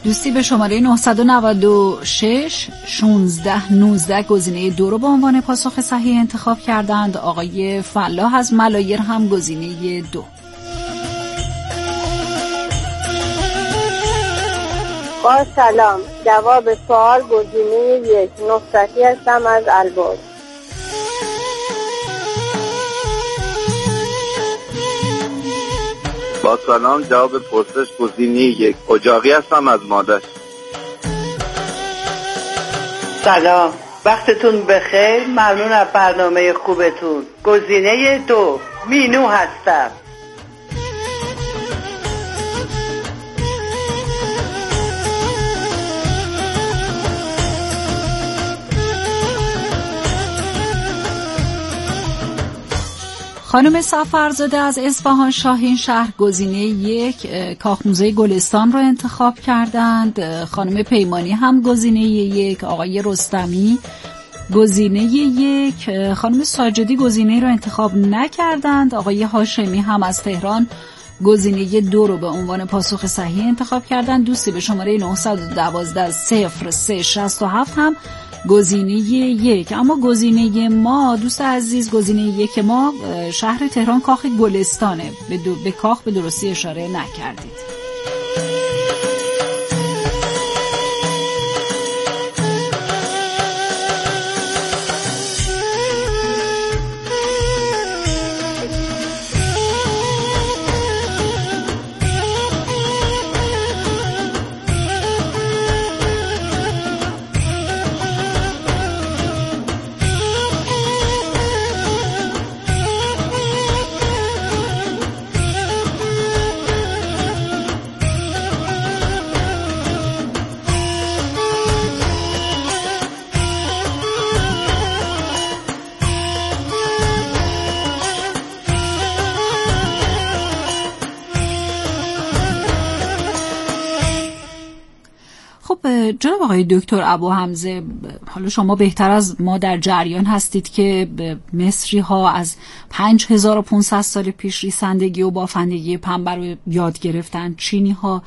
دوستی به شماره 996 16 19 گزینه 2 رو به عنوان پاسخ صحیح انتخاب کردند. آقای فلاح از ملایر هم گزینه 2. با سلام، جواب سوال گزینه 1. نصرتی هستم از البرز. با سلام، جواب پرسش گزینه 1. اجاقی هستم از مادش. سلام، وقتتون بخیر، ممنون از برنامه خوبتون. گزینه 2. مینو هستم. خانم سفرزاده از اصفهان شاهین شهر گزینه 1 کاخ موزه گلستان رو انتخاب کردند. خانم پیمانی هم گزینه 1. آقای رستمی گزینه 1. خانم ساجدی گزینه رو انتخاب نکردند. آقای هاشمی هم از تهران گزینه 2 رو به عنوان پاسخ صحیح انتخاب کردند. دوستی به شماره 912 0367 هم گزینه 1. اما گزینه ما دوست عزیز، گزینه 1 ما شهر تهران کاخ گلستانه. به کاخ به درستی اشاره نکردید. جناب آقای دکتر ابو حمزه، حالا شما بهتر از ما در جریان هستید که مصری ها از 5500 سال پیش ریسندگی و بافندگی پنبه رو یاد گرفتن. چینی ها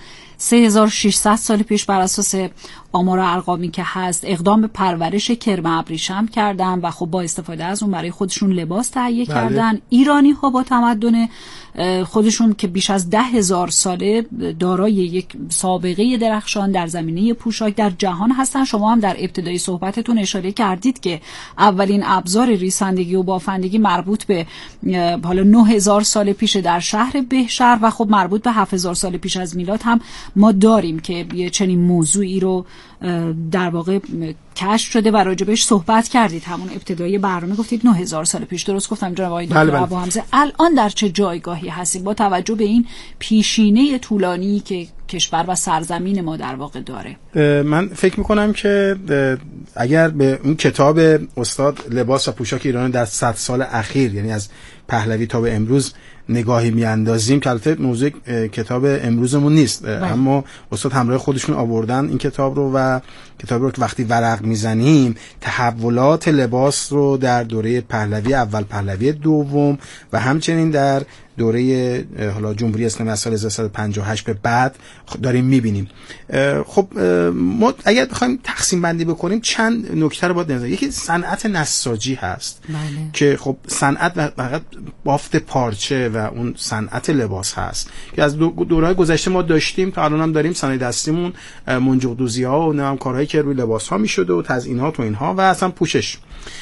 3600 سال پیش بر اساس آمار و ارقامی که هست اقدام به پرورش کرم ابریشم کردن و خب با استفاده از اون برای خودشون لباس تهیه کردن. ایرانی ها با تمدن خودشون که بیش از 10,000 ساله دارای یک سابقه درخشان در زمینه پوشاک در جهان هستن. شما هم در ابتدای صحبتتون اشاره کردید که اولین ابزار ریسندگی و بافندگی مربوط به حالا 9000 سال پیش در شهر بهشهر و خب مربوط به 7000 سال پیش از میلاد هم ما داریم که یه چنین موضوعی رو در واقع کشف شده و راجبش صحبت کردید. همون ابتدای برنامه گفتید 9000 سال پیش. درست گفتم جناب آقای دکتر ابو حمزه؟ الان در چه جایگاهی هستیم با توجه به این پیشینه طولانی که کشور و سرزمین ما در واقع داره؟ من فکر میکنم که اگر به اون کتاب استاد لباس و پوشاک ایران در 100 سال اخیر، یعنی از پهلوی تا به امروز نگاهی میاندازیم، که البته موضوع کتاب امروزمون نیست، اما استاد همراه خودشون آوردن این کتاب رو و کتاب رو که وقتی ورق میزنیم تحولات لباس رو در دوره پهلوی اول، پهلوی دوم و همچنین در دوره حالا جمهوری اسلامی از سال 1358 به بعد داریم میبینیم. خب ما اگر بخوایم تقسیم بندی بکنیم چند نکته رو باید نظر. یکی صنعت نساجی هست که خب صنعت فقط بافت پارچه و اون صنعت لباس هست که از دوره‌های گذشته ما داشتیم تا الان هم داریم. صنایع دستیمون منجق دوزی‌ها و نمیدونم کارهایی که روی لباس‌ها می‌شده و تزیینات و اینها و اصلا پوشش.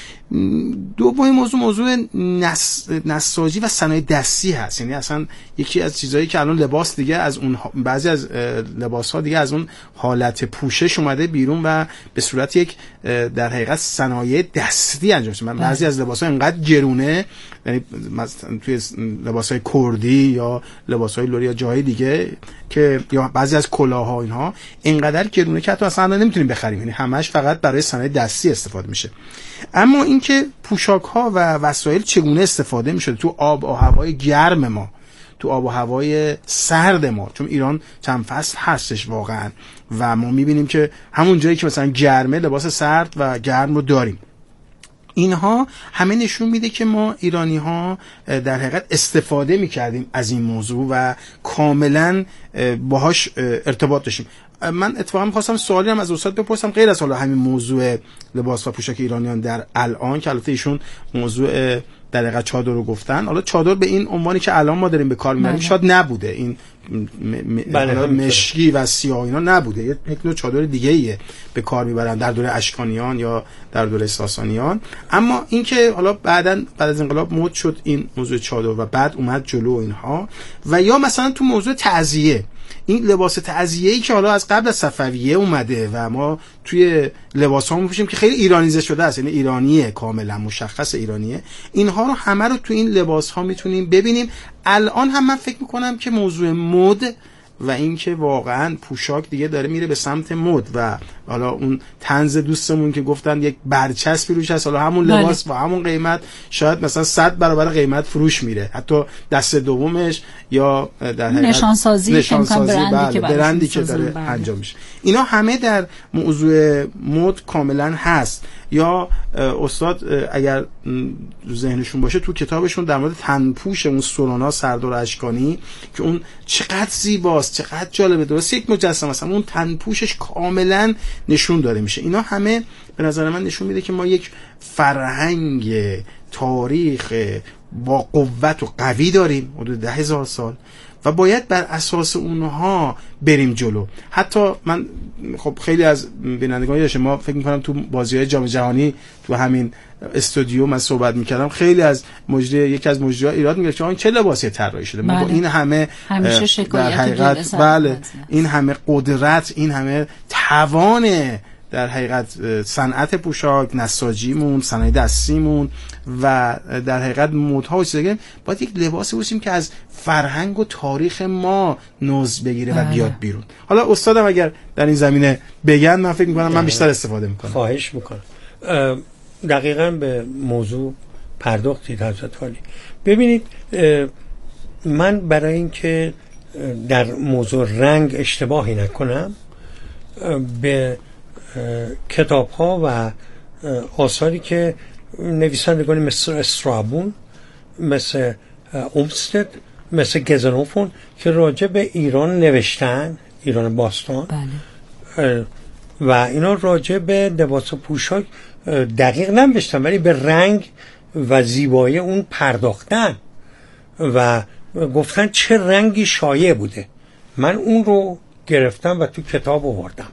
دومین موضوع نساجی و صنایع دستی هست. یعنی اصلا یکی از چیزایی که الان لباس دیگه از اون بعضی از لباس‌ها دیگه از اون حالت پوشش اومده بیرون و به صورت یک در حقیقت صنایع دستی انجام شده. بعضی از لباس‌ها اینقدر گرونه، یعنی مثلا توی لباس‌های کردی یا لباس‌های لری یا جای دیگه که یا بعضی از کلاه‌ها اینها اینقدر گرونه که حتی اصلا نمیتونیم بخریم، یعنی همش فقط برای صنایع دستی استفاده میشه. اما اینکه پوشاک‌ها و وسایل چگونه استفاده می‌شده تو آب و هوای گرم ما، تو آب و هوای سرد ما، چون ایران چند فصل هستش واقعا و ما می‌بینیم که همون جایی که مثلا گرمه لباس سرد و گرم رو داریم. اینها همه نشون میده که ما ایرانی ها در حقیقت استفاده میکردیم از این موضوع و کاملا باهاش ارتباط داشتیم. من اتفاقا می‌خواستم سوالی هم از استاد بپرسم غیر از حالا همین موضوع لباس و پوشاک ایرانیان در الان که البته ایشون موضوع در حقیقت چادر رو گفتن. حالا چادر به این عنوانی که الان ما داریم به کار می‌بریم شاید نبوده، این مشکی و سیاه اینا نبوده، یک نوع چادر دیگه‌ایه به کار می‌برن در دوره اشکانیان یا در دوره ساسانیان. اما این که حالا بعد از انقلاب مد شد این موضوع چادر و بعد اومد جلو اینها، و یا مثلا تو موضوع تعزیه، این لباس تعزیه‌ای که حالا از قبل از صفویه اومده و ما توی لباسامون می‌پوشیم که خیلی ایرانیزه شده است، یعنی ایرانیه، کاملا مشخص ایرانیه، اینها رو همه رو تو این لباس‌ها میتونیم ببینیم. الان هم من فکر می‌کنم که موضوع مد و اینکه واقعا پوشاک دیگه داره میره به سمت مد و حالا اون طنز دوستمون که گفتن یک برچسبی روش هست، حالا همون لباس با همون قیمت شاید مثلا 100 برابر قیمت فروش میره، حتی دست دومش یا در حقیقت نشانسازی برندی که داره انجام میشه. اینا همه در موضوع مد کاملا هست. یا استاد اگر ذهنشون باشه تو کتابشون در مورد تنپوش اون سورانا سردار اشکانی که اون چقدر زیباست، چقدر جالبه، درست یک مجسمه است، اون تنپوشش کاملا نشون داده میشه. اینا همه به نظر من نشون میده که ما یک فرهنگ تاریخ با قوت و قوی داریم حدود 10,000 سال و باید بر اساس اونها بریم جلو. حتی من خب خیلی از بینندگان داشته، ما فکر می‌کنم تو بازی‌های جام جهانی تو همین استودیو من صحبت می‌کردم، خیلی از یکی از مجری‌ها ایراد می‌گرفت که این چه لباسی طراحی شده. ما با این همه در حقیقت این همه قدرت، این همه توان در حقیقت صنعت پوشاک، نساجیمون، صنایع دستیمون و در حقیقت مدها و چیزا، باید یک لباسی باشیم که از فرهنگ و تاریخ ما نوز بگیره و بیاد بیرون. حالا استادم اگر در این زمینه بگن من فکر میکنم من بیشتر استفاده میکنم. خواهش میکنم. دقیقاً به موضوع پرداختید حضرت عالی. ببینید من برای اینکه در موضوع رنگ اشتباهی نکنم به کتاب ها و آثاری که نویسندگانی مثل استرابون، مثل اومستد، مثل گزنوفون که راجع به ایران نوشتن، ایران باستان، و اینا راجع به لباس و پوشاک دقیق ننوشتن ولی به رنگ و زیبایی اون پرداختن و گفتن چه رنگی شایع بوده. من اون رو گرفتم و تو کتاب آوردم.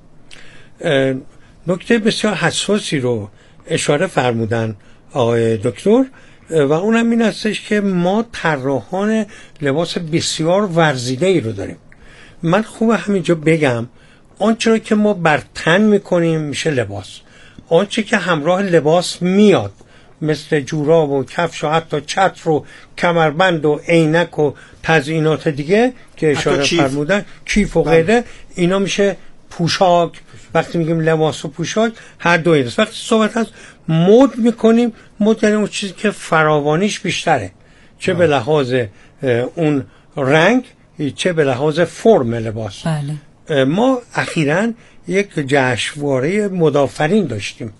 نکته بسیار حساسی رو اشاره فرمودن آقای دکتر و اونم این هستش که ما طراحان لباس بسیار ورزیده ای رو داریم. من خوبه همینجا بگم آنچه که ما بر تن میکنیم میشه لباس، آنچه که همراه لباس میاد مثل جوراب و کفش و حتی چتر و کمربند و عینک و تزیینات دیگه که اشاره فرمودن، کیف و غیره، اینا میشه پوشاک. وقتی میگیم لباس و پوشاک هر دوی است. وقتی صحبت هست مد میکنیم، مد یعنی اون چیزی که فراوانیش بیشتره، چه به لحاظ اون رنگ چه به لحاظ فرم لباس. بله. ما اخیراً یک جشنواره مدافرین داشتیم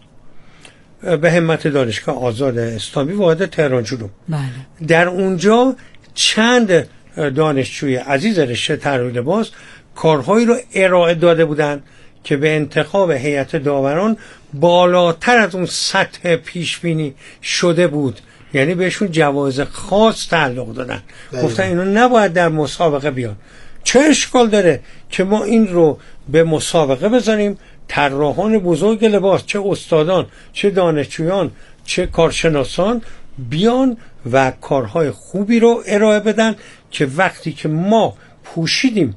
به همت دانشگاه آزاد اسلامی واحد تهران جنوب. بله. در اونجا چند دانشجوی عزیز رشته طراحی لباس کارهایی رو ارائه داده بودند که به انتخاب هیئت داوران بالاتر از اون سطح پیشبینی شده بود، یعنی بهشون جوایز خاص تعلق دادن. گفتن اینو نباید در مسابقه بیان. چه اشکال داره که ما این رو به مسابقه بذاریم، طراحان بزرگ لباس، چه استادان، چه دانشجویان، چه کارشناسان بیان و کارهای خوبی رو ارائه بدن که وقتی که ما پوشیدیم،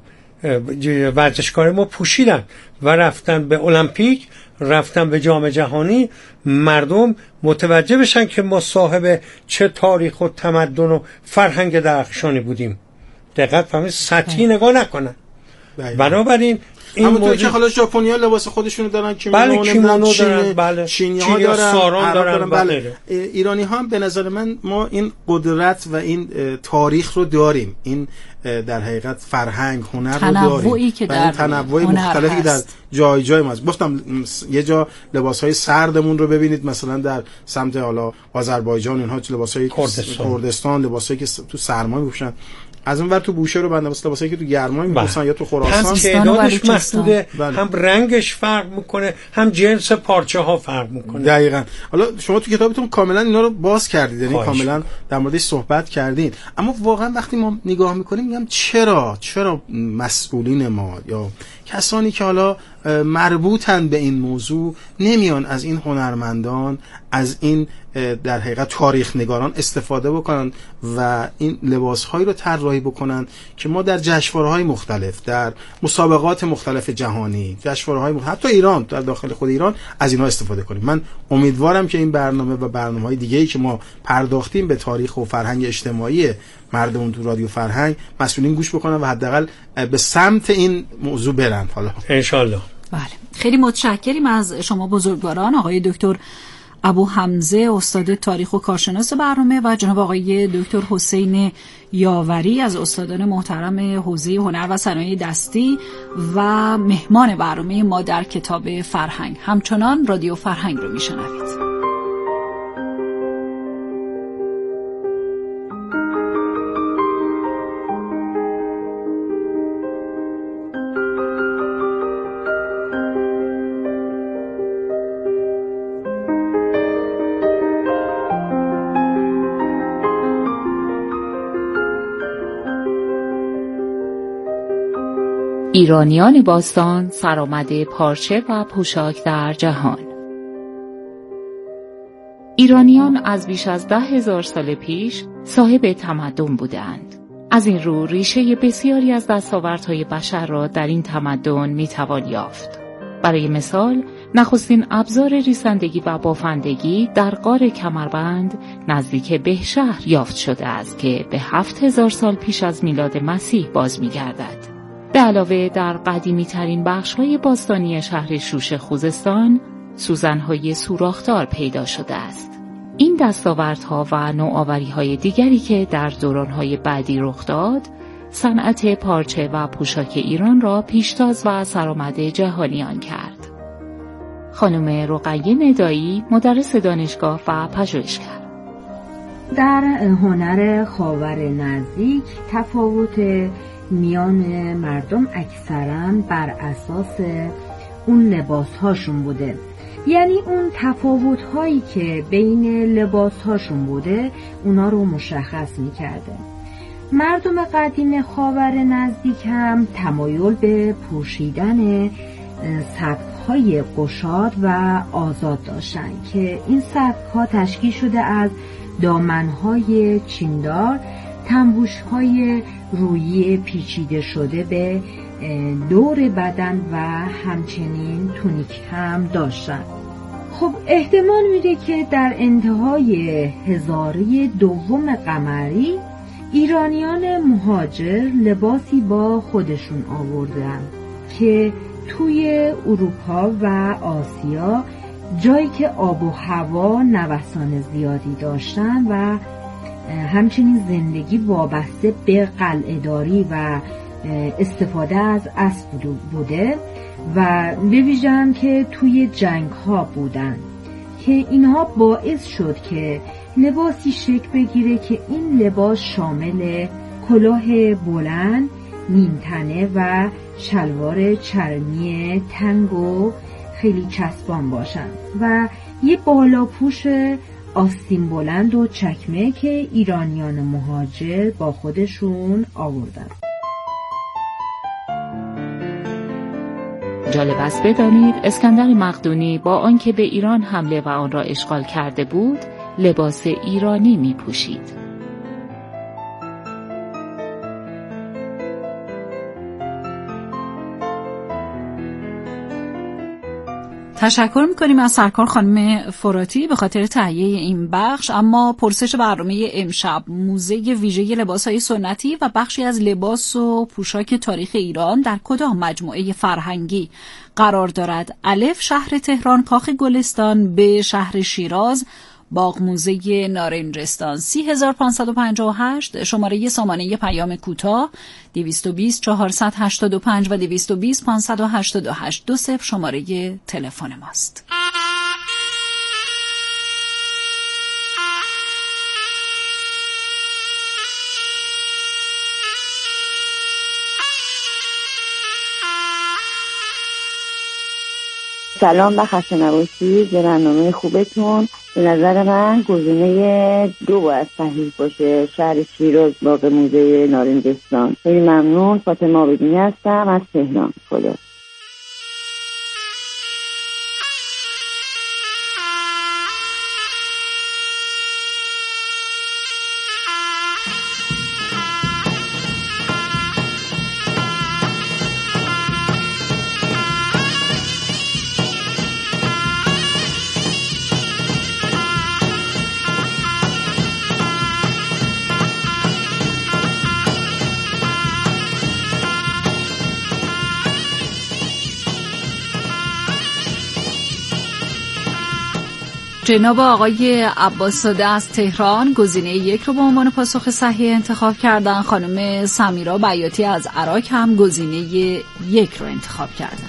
ورزشکار ما پوشیدن و رفتن به المپیک، رفتن به جام جهانی، مردم متوجه بشن که ما صاحب چه تاریخ و تمدن و فرهنگ درخشانی بودیم. دقت فهمید، سطحی نگاه نکنن. بنابراین این همونطور که حالا ژاپنی‌ها لباس خودشونو دارن، کیمونو دارن، بله، چینی‌ها دارن، ساران دارن، بله. ایرانی‌ها هم به نظر من ما این قدرت و این تاریخ رو داریم، این در حقیقت فرهنگ، هنر رو داریم که و این تنوع مختلفی که در جای جای ما هست. گفتم یه جا لباس‌های سردمون رو ببینید، مثلا در سمت حالا آذربایجان اینها لباس‌های کردستان، لباسایی که تو سرما می‌پوشن. از اون ور تو بوشه رو بنده واسه لباسایی که تو گرما می‌پوشن یا تو خراسان. تعدادش محدوده، بله. هم رنگش فرق میکنه، هم جنس پارچه ها فرق میکنه. دقیقاً. حالا شما تو کتابتون کاملا اینا رو باز کردید، یعنی کاملا میکنم. در موردش صحبت کردین، اما واقعا وقتی ما نگاه میکنیم میگم چرا مسئولین ما یا کسانی که حالا مربوطن به این موضوع نمیان از این هنرمندان، از این در حقیقت تاریخ نگاران استفاده بکنن و این لباسهایی رو طراحی بکنن که ما در جشنواره‌های مختلف، در مسابقات مختلف جهانی، جشنواره‌های حتی ایران، در داخل خود ایران از اینها استفاده کنیم. من امیدوارم که این برنامه و برنامه‌های دیگه‌ای که ما پرداختیم به تاریخ و فرهنگ اجتماعی مردم تو رادیو فرهنگ، مسئولین گوش بکنن و حداقل به سمت این موضوع برن. حالا ان شاء الله. بله، خیلی متشکریم از شما بزرگواران، آقای دکتر ابو حمزه استاد تاریخ و کارشناس برنامه و جناب آقای دکتر حسین یاوری از استادان محترم حوزه هنر و صنایع دستی و مهمان برنامه ما در کتاب فرهنگ. همچنان رادیو فرهنگ رو میشنوید. ایرانیان باستان، سرآمد پارچه و پوشاک در جهان. ایرانیان از بیش از 10,000 سال پیش صاحب تمدن بودند. از این رو ریشه بسیاری از دستاوردهای بشر را در این تمدن میتوان یافت. برای مثال، نخستین ابزار ریسندگی و بافندگی در غار کمربند نزدیک بهشهر یافت شده است که به 7,000 سال پیش از میلاد مسیح باز می‌گردد. به علاوه در قدیمی ترین بخش‌های باستانی شهر شوش خوزستان سوزن‌های سوراخ‌دار پیدا شده است. این دستاوردها و نوآوری‌های دیگری که در دوران‌های بعدی رخ داد، صنعت پارچه و پوشاک ایران را پیشتاز و سرآمد جهانیان کرد. خانم رقیه ندایی، مدرس دانشگاه و پژوهشگر: در هنر خاور نزدیک تفاوت میان مردم اکثراً بر اساس اون لباسهاشون بوده، یعنی اون تفاوت‌هایی که بین لباسهاشون بوده اونا رو مشخص می‌کرده. مردم قدیم خاور نزدیک هم تمایل به پوشیدن سبک‌های گشاد و آزاد داشتن که این سبک‌ها تشکیل شده از دامن‌های چیندار، تنبوش‌های رویی پیچیده شده به دور بدن و همچنین تونیک هم داشتن. خب احتمال میده که در انتهای هزاره دوم قمری ایرانیان مهاجر لباسی با خودشون آوردن که توی اروپا و آسیا جایی که آب و هوا نوسان زیادی داشتن و همچنین زندگی وابسته به قلعه‌داری و استفاده از اسب بوده و به ویژه هم که توی جنگ ها بودن که اینها باعث شد که لباسی شکل بگیره که این لباس شامل کلاه بلند، نیمتنه و شلوار چرمی تنگ و خیلی چسبان باشن و یه بالاپوش آستین بلند و چکمه که ایرانیان مهاجر با خودشون آوردن. جالب است بدانید اسکندر مقدونی با آنکه به ایران حمله و آن را اشغال کرده بود، لباس ایرانی می پوشید. تشکر میکنیم از سرکار خانم فراتی به خاطر تهیه این بخش. اما پرسش برنامه امشب: موزه ویژه لباس‌های سنتی و بخشی از لباس و پوشاک تاریخ ایران در کدام مجموعه فرهنگی قرار دارد؟ الف شهر تهران کاخ گلستان، ب شهر شیراز باغ موزه نارنجستان. 30558 شماره سامانه پیام کوتاه 220 485 و 220 588 20 شماره تلفن ماست. سلام و خسته نباشید به برنامه خوبتون. به نظر من گزینه 2 باید صحیح باشه، شهر شیراز باغ موزه نارنجستان. خیلی ممنون. فاطمه آبدینی هستم از تهران. خدا جناب آقای عباس‌زاده از تهران گزینه 1 رو به عنوان پاسخ صحیح انتخاب کردن. خانم سمیرا بیاتی از عراق هم گزینه 1 رو انتخاب کردن.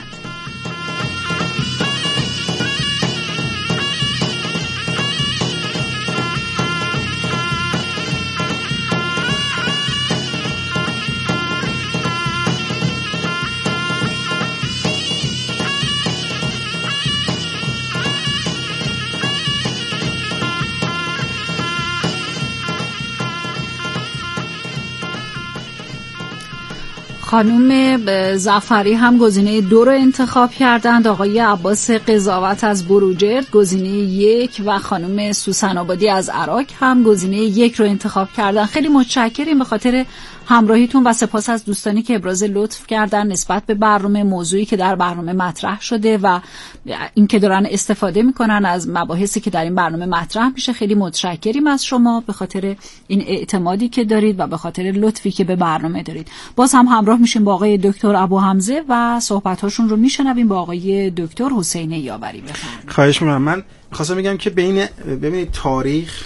خانم زفری هم گزینه 2 رو انتخاب کردند. آقای عباس قضاوت از بروجرد گزینه 1 و خانم سوسن آبادی از عراق هم گزینه 1 رو انتخاب کردن. خیلی متشکریم به خاطر همراهیتون و سپاس از دوستانی که ابراز لطف کردن نسبت به برنامه، موضوعی که در برنامه مطرح شده و اینکه دارن استفاده میکنن از مباحثی که در این برنامه مطرح میشه. خیلی متشکریم از شما به خاطر این اعتمادی که دارید و به خاطر لطفی که به برنامه دارید. باز هم همراه میشیم با آقای دکتر ابو حمزه و صحبت‌هاشون رو میشنویم با آقای دکتر حسین یاوری. بفرمایید. خواهش می‌کنم. من خواستم بگم که ببینید تاریخ،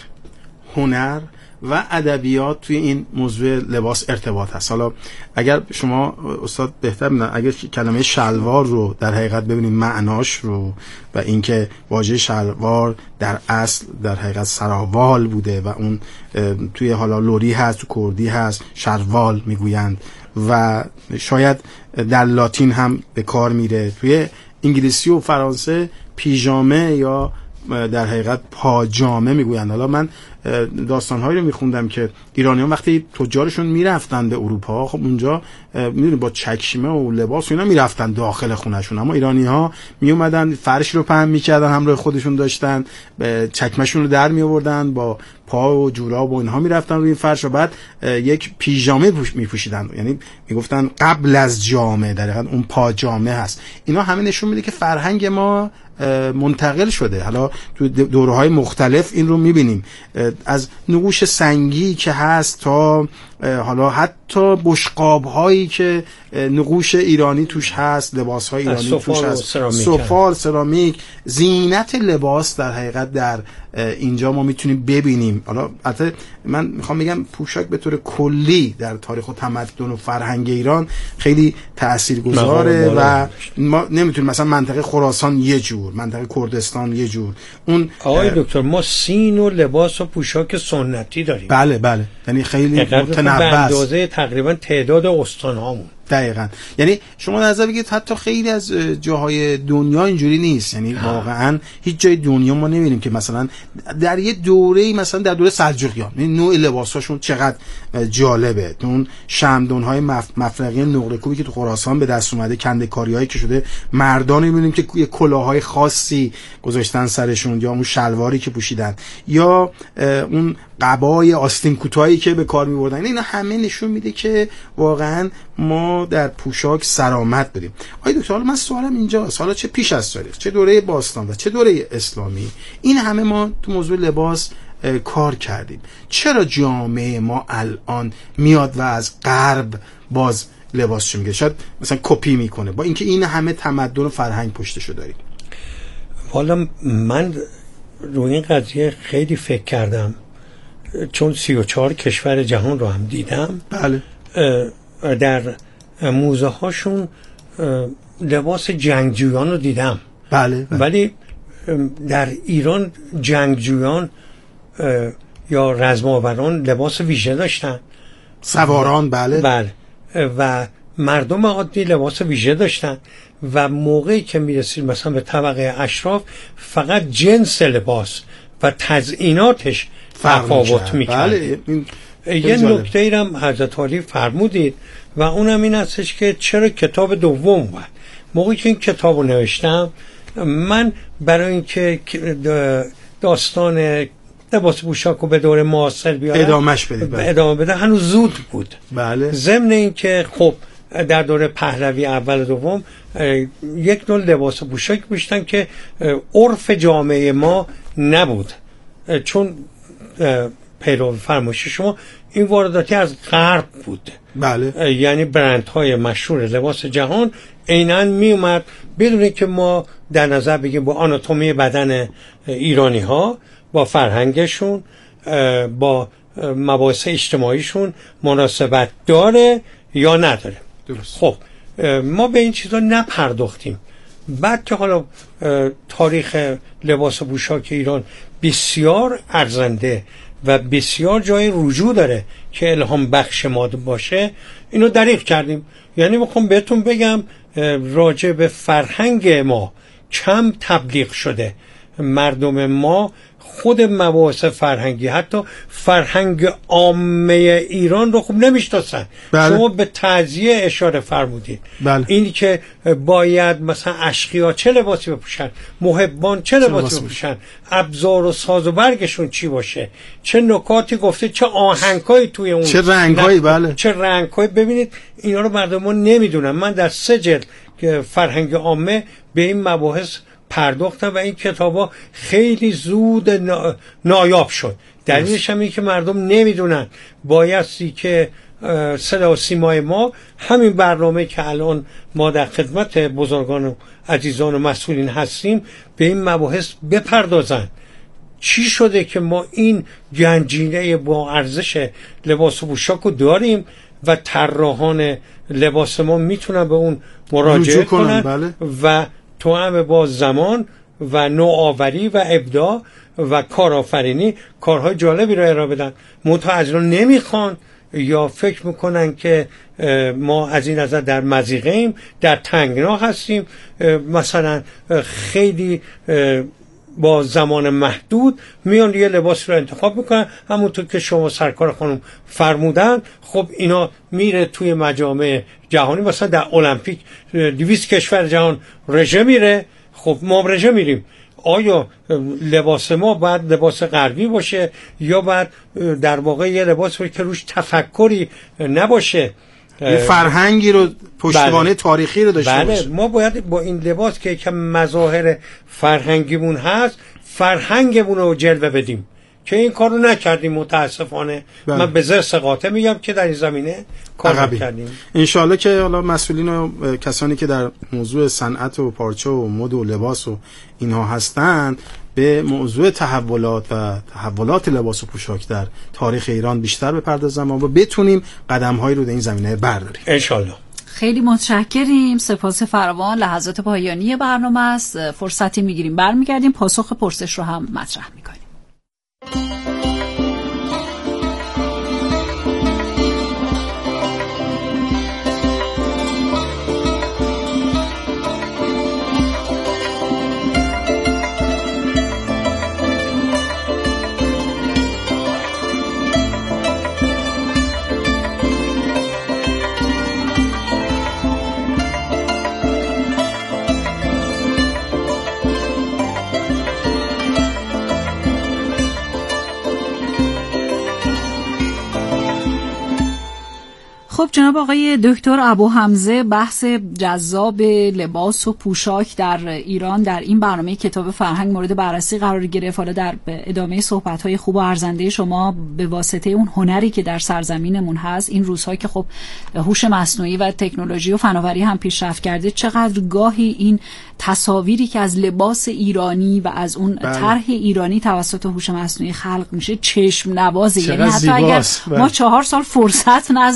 هنر و ادبیات توی این موضوع لباس ارتباط هست. حالا اگر شما استاد بهتر می‌دونن اگر کلمه شلوار رو در حقیقت ببینید معناش رو و اینکه واژه شلوار در اصل در حقیقت سراوال بوده و اون توی حالا لوری هست، تو کردی هست، شروال میگویند و شاید در لاتین هم به کار میره. توی انگلیسی و فرانسه پیژامه یا در حقیقت پاجامه میگویند. حالا من داستانهایی رو میخوندم که ایرانیان وقتی تجارشون میرفتن به اروپا، خب اونجا میدونید با چکشمه و لباس و اینا میرفتن داخل خونهشون، اما ایرانی‌ها میومدن فرش رو پهن میکردن، همراه خودشون داشتن، چکمهشون رو در میآوردن، با پا و جوراب و اینها میرفتن روی فرش و بعد یک پیژامه میپوشیدن، یعنی میگفتن قبل از جامه در حقیقت اون پاجامه هست. اینا همه نشون میده که فرهنگ ما منتقل شده. حالا تو دوره‌های مختلف این رو میبینیم، از نقوش سنگی که هست تا حالا حتی بشقاب‌هایی که نقوش ایرانی توش هست، لباس‌های ایرانی توش هست، سفال، سرامیک، زینت لباس در حقیقت در اینجا ما میتونیم ببینیم. حالا البته من میخوام بگم پوشاک به طور کلی در تاریخ و تمدن و فرهنگ ایران خیلی تاثیرگذاره و ما نمیتونیم مثلا منطقه خراسان یه جور، منطقه کردستان یه جور. اون آقای دکتر ما سین و لباس و پوشاک سنتی داریم. بله بله، یعنی خیلی متنوع به اندازه تقریبا تعداد استان‌هامون. دقیقاً. یعنی شما نظر بگید حتی خیلی از جاهای دنیا اینجوری نیست، یعنی واقعاً هیچ جای دنیا ما نمی‌بینیم که مثلا در یه دوره‌ای مثلا در دوره سلجوقیان نوع لباساشون چقدر جالبه. اون شمدون‌های مفرقی نقره‌کوبی که تو خراسان به دست اومده، کنده‌کاری‌هایی که شده، مردانی می‌بینیم که یه کلاه‌های خاصی گذاشتن سرشون، یا اون شلواری که پوشیدن، یا اون قبای آستین کوتاهی که به کار می‌بردن. اینا همه نشون میده که واقعاً ما در پوشاک سرآمد داریم. آقای دکتر، حالا من سوالم اینجاست، حالا چه پیش از تاریخ، چه دوره باستان و چه دوره اسلامی، این همه ما تو موضوع لباس کار کردیم، چرا جامعه ما الان میاد و از غرب باز لباسشو میگه، شاید مثلا کپی میکنه، با اینکه این همه تمدن و فرهنگ پشتشو داریم؟ حالا من روی این قضیه خیلی فکر کردم، چون 34 کشور جهان رو هم دیدم. بله. در موزه هاشون لباس جنگجویان رو دیدم. بله. ولی در ایران جنگجویان یا رزماوران لباس ویژه داشتن. سواران. بله. بله. و مردم عادی لباس ویژه داشتن و موقعی که میرسید مثلا به طبقه اشراف فقط جنس لباس و تزییناتش تفاوت میکرد. بله. یه نکته ای هم حضرت علی فرمودید و اونم این هستش که چرا کتاب دوم بود. موقعی که این کتاب رو نوشتم من برای اینکه داستان لباس پوشاک رو به دور معاصر بیارم ادامه بده هنوز زود بود. بله. ضمن این که خب در دوره پهلوی اول دوم یک نوع لباس پوشاک میشتن که عرف جامعه ما نبود، چون پیرو فرمایش شما این وارداتی از غرب بود. بله. یعنی برندهای مشهور لباس جهان عیناً می اومد بدون اینکه ما در نظر بگیم با آناتومی بدن ایرانی ها، با فرهنگشون، با مباحث اجتماعیشون مناسبت داره یا نداره. درست. خب ما به این چیزا نپرداختیم. بعد که حالا تاریخ لباس پوشاک ایران بسیار ارزنده و بسیار جای رجوع داره که الهام بخش ما باشه، اینو دریغ کردیم. یعنی میخوام بهتون بگم راجع به فرهنگ ما کم تبلیغ شده. مردم ما خود مباحث فرهنگی، حتی فرهنگ عامه ایران رو خوب نمیشناسن. بله. شما به تعزیه اشاره فرمودید. بله. این که باید مثلا اشقیا چه لباسی بپوشن، محبان چه لباسی بپوشن، ابزار و ساز و برگشون چی باشه، چه نکاتی گفته، چه آهنگایی توی اون، چه رنگایی. بله. چه رنگایی. ببینید اینا رو مردم ما نمیدونن. من در 3 جلد که فرهنگ عامه به این مباحث پرداختم و این کتابا خیلی زود نایاب شد. دلیلش هم این که مردم نمیدونن بایستی که صدا و سیمای ما همین برنامه که الان ما در خدمت بزرگان و عزیزان و مسئولین هستیم به این مباحث بپردازن. چی شده که ما این گنجینه با ارزش لباس و پوشاک رو داریم و طراحان لباس ما میتونن به اون مراجعه کنن. بله. و توأم با زمان و نوآوری و ابداع و کارآفرینی کارهای جالبی را ارائه بدن. منتها از اینا نمیخوان یا فکر میکنن که ما از این نظر در مضیقه ایم، در تنگنا هستیم، مثلا خیلی با زمان محدود میان یه لباس رو انتخاب میکنن، همونطور که شما سرکار خانم فرمودن. خب اینا میره توی مجامع جهانی، مثلا در المپیک 200 کشور جهان رژه میره. خب ما رژه میریم، آیا لباس ما باید لباس غربی باشه یا باید در واقع یه لباس باشه که روش تفکری نباشه، فرهنگی رو پشتوانه تاریخی رو داشته باشه؟ بله. ما باید با این لباس که مظاهر فرهنگیمون هست فرهنگمون رو جلوه بدیم که این کار رو نکردیم متاسفانه. بله. من به زرس قاطع میگم که در این زمینه کار نکردیم. انشالله که حالا مسئولین و کسانی که در موضوع صنعت و پارچه و مد و لباس و اینها هستند به موضوع تحولات لباس و پوشاک در تاریخ ایران بیشتر بپردازیم و بتونیم قدم‌هایی رو در این زمینه برداریم انشالله. خیلی متشکریم. سپاس فراوان. لحظات پایانی برنامه است. فرصتی میگیریم برمیگردیم پاسخ پرسش رو هم مطرح میکنیم. خب جناب آقای دکتر ابو حمزه، بحث جذاب لباس و پوشاک در ایران در این برنامه کتاب فرهنگ مورد بررسی قرار گرفت. حالا در ادامه صحبت‌های خوب و ارزنده شما به واسطه اون هنری که در سرزمینمون هست این روزها که خب هوش مصنوعی و تکنولوژی و فناوری هم پیشرفت کرده، چقدر گاهی این تصاویری که از لباس ایرانی و از اون طرح ایرانی توسط هوش مصنوعی خلق میشه چشم نوازه. یعنی حتی اگر ما 4 سال فرصت نذاریم برای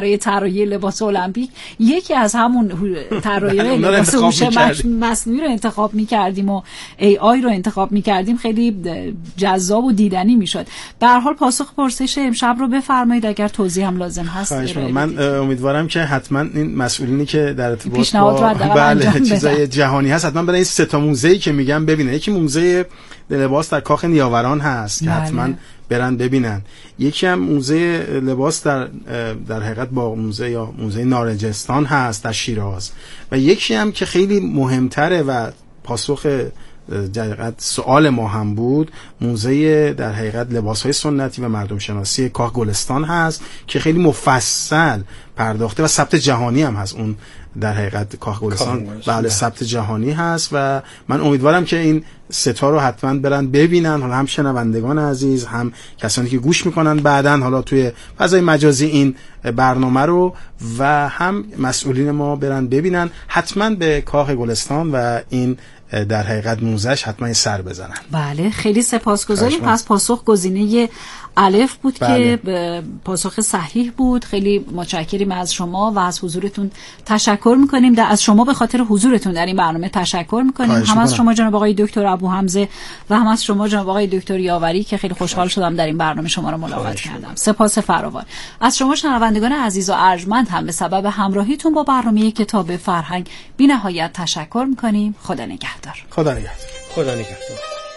برای طراحی لباس المپیک یکی از همون طراحی لباس هوش مصنوعی رو انتخاب می‌کردیم و AI رو انتخاب می‌کردیم، خیلی جذاب و دیدنی می‌شد. به هر حال پاسخ پرسش امشب رو بفرمایید اگر توضیح هم لازم هست. من امیدوارم که حتما این مسئولینی که در ارتباط با چیزای جهانی هست حتما برای این 3 تا موزه‌ای که میگم ببینن. یکی موزه لباس در کاخ نیاوران هست که حتما برن ببینن. یکی هم موزه لباس در حقیقت با موزه نارنجستان هست در شیراز، و یکی هم که خیلی مهمتره و پاسخ در حقیقت سوال ما هم بود، موزه در حقیقت لباس‌های سنتی و مردم شناسی کاخ گلستان هست که خیلی مفصل پرداخته و ثبت جهانی هم هست. اون در حقیقت کاخ گلستان بله ثبت جهانی هست و من امیدوارم که این 3 تا رو حتما برن ببینن، حالا هم شنوندگان عزیز، هم کسانی که گوش میکنن بعداً حالا توی فضای مجازی این برنامه رو، و هم مسئولین ما برن ببینن، حتما به کاخ گلستان و این در حقیقت موزهش حتما سر بزنن. بله خیلی سپاسگزاریم. پس پاسخ گزینه الف بود که پاسخ صحیح بود. خیلی متشکریم از شما و از حضورتون تشکر میکنیم. از شما به خاطر حضورتون در این برنامه تشکر میکنیم. هم از شما جناب آقای دکتر ابوحمزه و هم از شما جناب آقای دکتر یاوری که خیلی خوشحال شدم در این برنامه شما رو ملاقات کردم. سپاس فراوان. از شما شنوندگان عزیز و ارجمند هم به سبب همراهیتون با برنامه کتاب فرهنگ بی‌نهایت تشکر میکنیم. خدا نگهدار. خدا نگهدار. خدا نگهدار.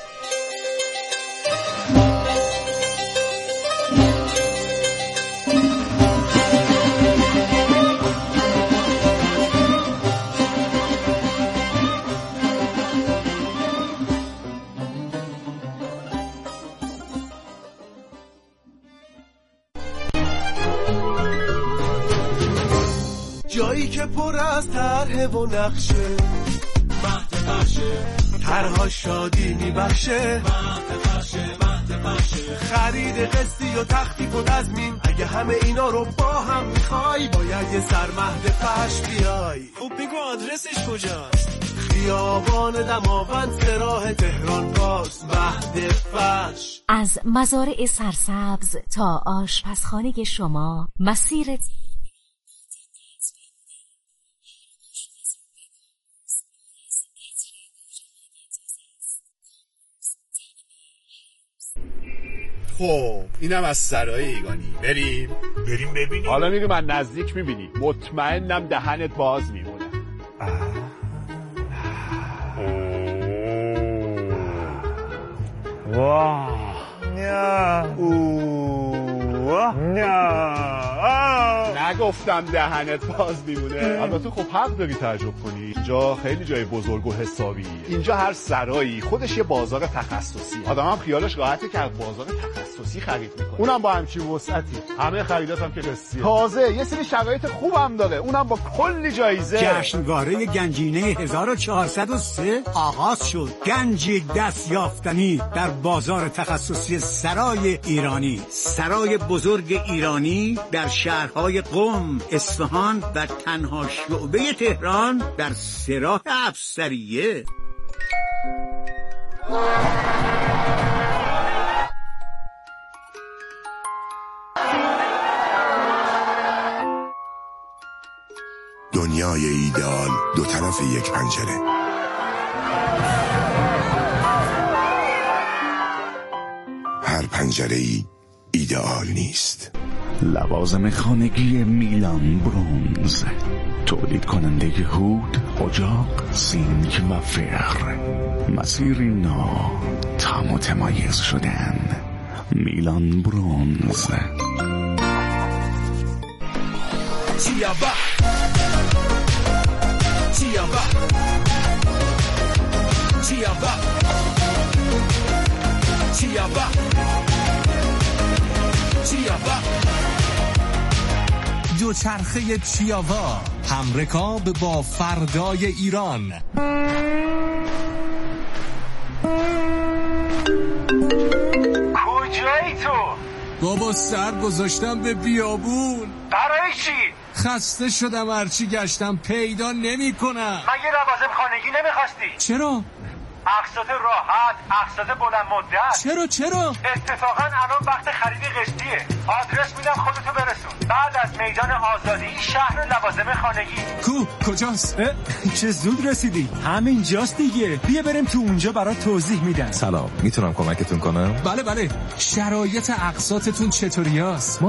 جایی که پر از طرح و نقشه، مهد فرشه، طرها شادی میبخشه، مهد فرشه، خرید قسطی و تخفیف و تضمین، اگه همه اینا رو با هم میخوای باید یه سر مهد فرش بیای. خب بگو آدرسش کجاست؟ خیابان دماوند سراح تهران باز، مهد فرش. از مزارع سرسبز تا آشپزخانه شما، مسیر خب اینم از سرای ایگانی. بریم ببینیم. حالا میگه من نزدیک میبینی، مطمئنم دهنت باز میمونه. واه نگفتم دهنت باز میمونه. البته خب حق داری تعجب کنی، اینجا خیلی جای بزرگ و حسابی. اینجا هر سرایی خودش یه بازار تخصصی، آدم هم خیالش راحته که از بازار تخصصی خرید میکنه، اونم با همچین وسعتی. همه خریدات هم که قسطیه، تازه یه سری شرایط خوبم داره، اونم با کلی جایزه. جشنواره گنجینه 1403 آغاز شد. گنجی دست یافتنی در بازار تخصصی سرای ایرانی. سرای بزرگ ایرانی در شهرهای قم، اصفهان و تنها شعبه تهران در سراح افسریه. دنیای ایدئال دو طرف یک پنجره. هر پنجره‌ای ایدئال نیست. لوازم خانگی میلان برونز، تولید کننده هود، اجاق، سینک و فر. مسیری نو، تا متمایز شدن. میلان برونز. چیابا چیابا چیابا چیابا چیابا دوچرخه چیاوا، همرکاب با فردای ایران. کجایی تو؟ بابا سر گذاشتم به بیابون. برای چی؟ خسته شدم، هرچی گشتم پیدا نمی کنم. مگه لوازم خانگی نمیخواستی؟ چرا؟ اقساط راحت، اقساط بلند مدت. چرا؟ اتفاقا الان وقت خرید قسطیه. آدرس میدم خودتو برسون. بعد از میدان آزادی شهر لوازم خانگی. کجاست؟ چه زود رسیدی. همینجاست دیگه. بیا بریم تو اونجا برات توضیح میدم. سلام، میتونم کمکتون کنم؟ بله. شرایط اقساطتون چطوریاست؟